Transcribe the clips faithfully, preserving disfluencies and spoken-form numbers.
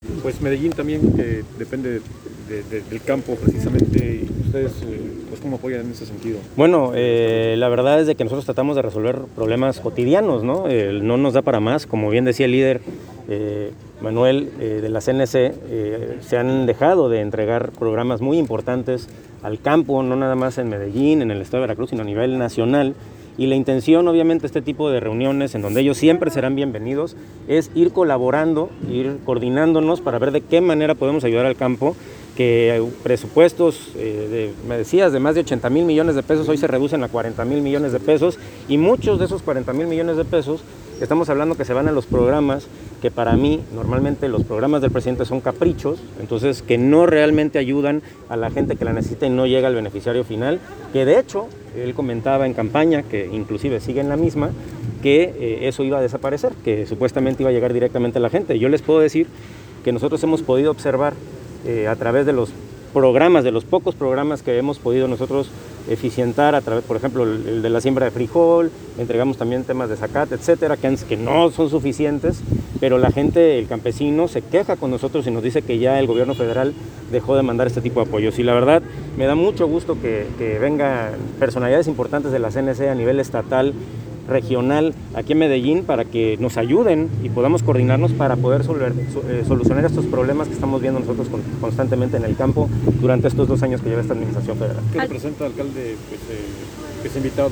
Pues Medellín también eh, depende de, de, del campo precisamente, y ustedes eh, pues cómo apoyan en ese sentido. Bueno, eh, la verdad es de que nosotros tratamos de resolver problemas cotidianos, ¿no? Eh, no nos da para más, como bien decía el líder eh, Manuel eh, de la C N C, eh, se han dejado de entregar programas muy importantes al campo, no nada más en Medellín, en el estado de Veracruz, sino a nivel nacional. Y la intención, obviamente, este tipo de reuniones, en donde ellos siempre serán bienvenidos, es ir colaborando, ir coordinándonos para ver de qué manera podemos ayudar al campo, que presupuestos, eh, de, me decías, de más de ochenta mil millones de pesos, hoy se reducen a cuarenta mil millones de pesos, y muchos de esos cuarenta mil millones de pesos, estamos hablando que se van a los programas, que para mí, normalmente los programas del presidente son caprichos, entonces que no realmente ayudan a la gente que la necesita y no llega al beneficiario final, que de hecho, él comentaba en campaña, que inclusive sigue en la misma, que eh, eso iba a desaparecer, que supuestamente iba a llegar directamente a la gente. Yo les puedo decir que nosotros hemos podido observar eh, a través de los programas, de los pocos programas que hemos podido nosotros eficientar, a través, por ejemplo, el, el de la siembra de frijol, entregamos también temas de zacate, etcétera, que, que no son suficientes, pero la gente, el campesino, se queja con nosotros y nos dice que ya el gobierno federal dejó de mandar este tipo de apoyos. Y la verdad, me da mucho gusto que, que vengan personalidades importantes de la C N C a nivel estatal, regional, aquí en Medellín, para que nos ayuden y podamos coordinarnos para poder solver, eh, solucionar estos problemas que estamos viendo nosotros con, constantemente en el campo durante estos dos años que lleva esta administración federal. ¿Qué representa, alcalde, pues, eh, que se ha invitado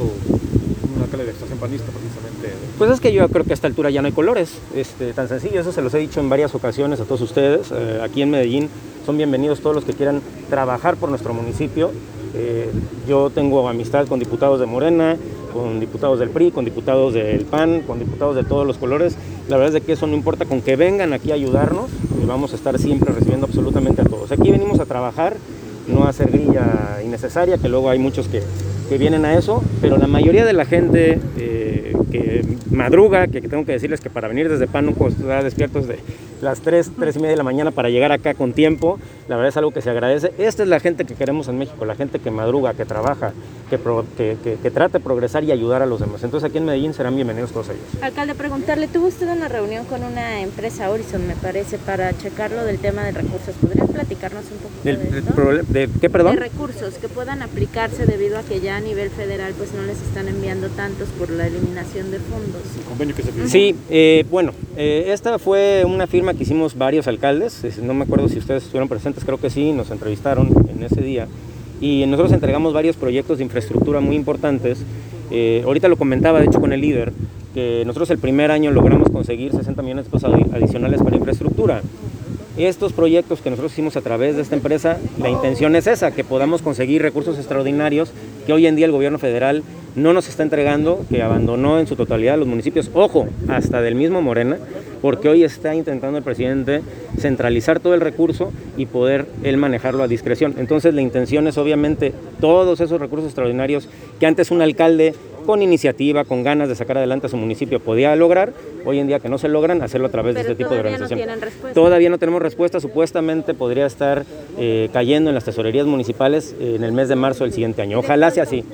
un alcalde de extracción panista precisamente? Pues es que yo creo que a esta altura ya no hay colores, este, tan sencillo, eso se los he dicho en varias ocasiones a todos ustedes. Eh, aquí en Medellín son bienvenidos todos los que quieran trabajar por nuestro municipio. Eh, yo tengo amistad con diputados de Morena, con diputados del P R I, con diputados del P A N, con diputados de todos los colores. La verdad es de que eso no importa, con que vengan aquí a ayudarnos, y vamos a estar siempre recibiendo absolutamente a todos. Aquí venimos a trabajar, no a hacer grilla innecesaria, que luego hay muchos que, que vienen a eso, pero la mayoría de la gente eh, que madruga, que, que tengo que decirles que para venir desde Pánuco estar despiertos de las tres, tres y media de la mañana para llegar acá con tiempo, la verdad es algo que se agradece. Esta es la gente que queremos en México, la gente que madruga, que trabaja, que, pro, que, que, que trata de progresar y ayudar a los demás. Entonces aquí en Medellín serán bienvenidos todos ellos. Alcalde, preguntarle, tuvo usted una reunión con una empresa Horizon, me parece, para checarlo del tema de recursos. ¿Podrían platicarnos un poquito ¿Del, de esto? ¿De, de qué, perdón? De recursos que puedan aplicarse debido a que ya a nivel federal pues no les están enviando tantos por la eliminación de fondos. ¿El convenio que se firmó? Sí, eh, bueno, eh, esta fue una firma que hicimos varios alcaldes, no me acuerdo si ustedes estuvieron presentes, creo que sí, nos entrevistaron en ese día, y nosotros entregamos varios proyectos de infraestructura muy importantes. Eh, ahorita lo comentaba, de hecho, con el líder, que nosotros el primer año logramos conseguir sesenta millones de pesos adicionales para infraestructura. Estos proyectos que nosotros hicimos a través de esta empresa, la intención es esa, que podamos conseguir recursos extraordinarios que hoy en día el gobierno federal no nos está entregando, que abandonó en su totalidad los municipios, ojo, hasta del mismo Morena, porque hoy está intentando el presidente centralizar todo el recurso y poder él manejarlo a discreción. Entonces la intención es obviamente todos esos recursos extraordinarios que antes un alcalde con iniciativa, con ganas de sacar adelante a su municipio podía lograr, hoy en día que no se logran, hacerlo a través Pero de este tipo de organización. No tienen respuesta. Todavía no tenemos respuesta, supuestamente podría estar eh, cayendo en las tesorerías municipales eh, en el mes de marzo del siguiente año. Ojalá sea así.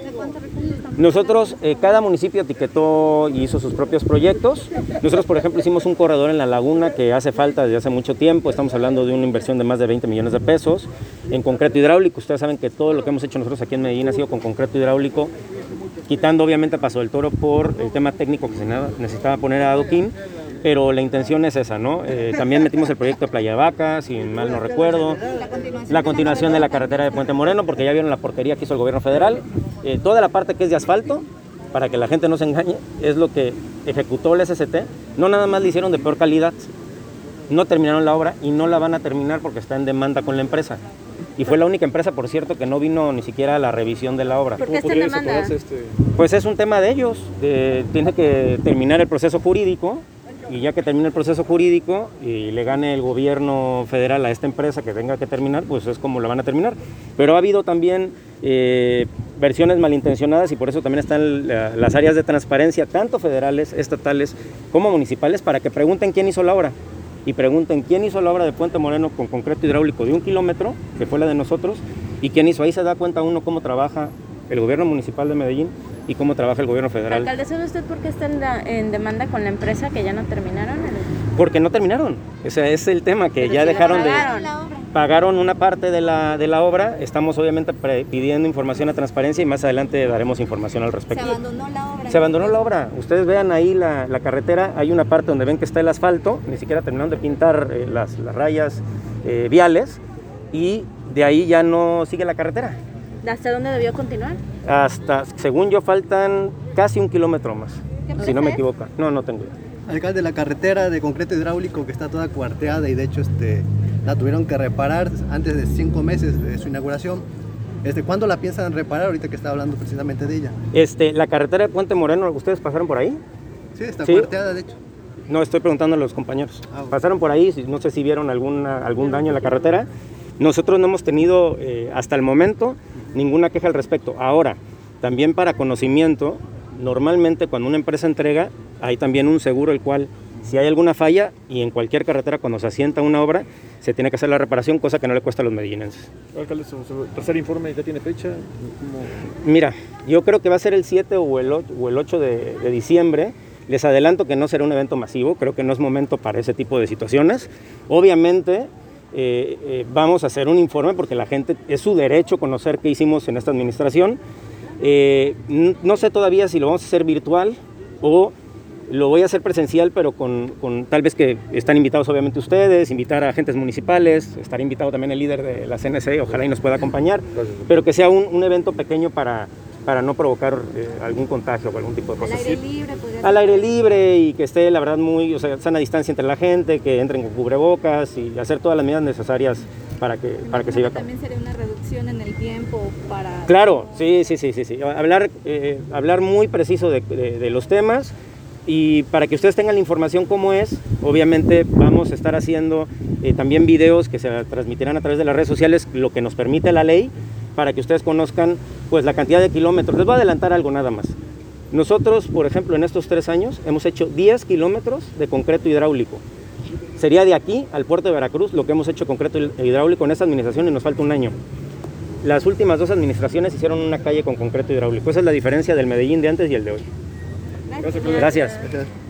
Nosotros, eh, cada municipio etiquetó y hizo sus propios proyectos. Nosotros, por ejemplo, hicimos un corredor en la laguna que hace falta desde hace mucho tiempo. Estamos hablando de una inversión de más de veinte millones de pesos en concreto hidráulico. Ustedes saben que todo lo que hemos hecho nosotros aquí en Medellín ha sido con concreto hidráulico, quitando obviamente a Paso del Toro por el tema técnico que se necesitaba poner a adoquín, pero la intención es esa, ¿no? Eh, también metimos el proyecto de Playa Vaca, si mal no recuerdo, la continuación de la carretera de Puente Moreno, porque ya vieron la porquería que hizo el gobierno federal. Eh, toda la parte que es de asfalto, para que la gente no se engañe, es lo que ejecutó el S S T. No nada más le hicieron de peor calidad, no terminaron la obra y no la van a terminar porque está en demanda con la empresa. Y fue la única empresa, por cierto, que no vino ni siquiera a la revisión de la obra. ¿Por qué está en demanda? Este... Pues es un tema de ellos, de, tiene que terminar el proceso jurídico, y ya que termine el proceso jurídico y le gane el gobierno federal a esta empresa que tenga que terminar, pues es como la van a terminar. Pero ha habido también eh, versiones malintencionadas, y por eso también están la, las áreas de transparencia, tanto federales, estatales como municipales, para que pregunten quién hizo la obra. Y pregunten quién hizo la obra de Puente Moreno con concreto hidráulico de un kilómetro, que fue la de nosotros, y quién hizo. Ahí se da cuenta uno cómo trabaja el gobierno municipal de Medellín y cómo trabaja el gobierno federal. Alcalde, ¿sabe usted por qué está en, la, en demanda con la empresa que ya no terminaron? Porque no terminaron. Ese es el tema, que Pero ya sí la dejaron de... pagaron. Pagaron una parte de la, de la obra, estamos obviamente pre- pidiendo información a transparencia y más adelante daremos información al respecto. Se abandonó la obra. Se abandonó la obra. Ustedes vean ahí la, la carretera, hay una parte donde ven que está el asfalto, ni siquiera terminaron de pintar eh, las, las rayas eh, viales, y de ahí ya no sigue la carretera. ¿Hasta dónde debió continuar? Hasta, según yo, faltan casi un kilómetro más, ¿Qué si no me es? equivoco. No, no tengo idea. Alcalde, la carretera de concreto hidráulico que está toda cuarteada y de hecho este, la tuvieron que reparar antes de cinco meses de su inauguración. Este, ¿Cuándo la piensan reparar ahorita que está hablando precisamente de ella? Este, la carretera de Puente Moreno, ¿ustedes pasaron por ahí? Sí, está Sí. cuarteada de hecho. No, estoy preguntando a los compañeros. Ah, bueno. Pasaron por ahí, si- no sé si vieron alguna, algún daño en la carretera. Nosotros no hemos tenido eh, hasta el momento ninguna queja al respecto. Ahora, también para conocimiento, normalmente cuando una empresa entrega, hay también un seguro el cual, si hay alguna falla, y en cualquier carretera cuando se asienta una obra, se tiene que hacer la reparación, cosa que no le cuesta a los medellinenses. Alcalde, su, su tercer informe ya tiene fecha. ¿Cómo? Mira, yo creo que va a ser el siete o el ocho, o el ocho de, de diciembre. Les adelanto que no será un evento masivo, creo que no es momento para ese tipo de situaciones. Obviamente eh, eh, vamos a hacer un informe porque la gente, es su derecho conocer qué hicimos en esta administración. Eh, n- no sé todavía si lo vamos a hacer virtual o lo voy a hacer presencial, pero con, con tal vez que están invitados obviamente ustedes, invitar a agentes municipales, estará invitado también el líder de la C N C, ojalá y nos pueda acompañar, Gracias. pero que sea un, un evento pequeño para, para no provocar eh, algún contagio o algún tipo de Al cosas. aire libre, podría Al ser. aire libre y que esté, la verdad, muy, o sea, sana distancia entre la gente, que entren con cubrebocas y hacer todas las medidas necesarias para que, para que se lleve a cabo. También sería una reducción en el tiempo para... Claro, sí, sí, sí, sí, sí. Hablar, eh, hablar muy preciso de, de, de los temas, y para que ustedes tengan la información como es, obviamente vamos a estar haciendo eh, también videos que se transmitirán a través de las redes sociales, lo que nos permite la ley, para que ustedes conozcan pues la cantidad de kilómetros. Les voy a adelantar algo nada más. Nosotros, por ejemplo, en estos tres años hemos hecho diez kilómetros de concreto hidráulico. Sería de aquí al puerto de Veracruz lo que hemos hecho concreto hidráulico en esta administración, y nos falta un año. Las últimas dos administraciones hicieron una calle con concreto hidráulico. Esa es la diferencia del Medellín de antes y el de hoy. Gracias, Gracias. Gracias.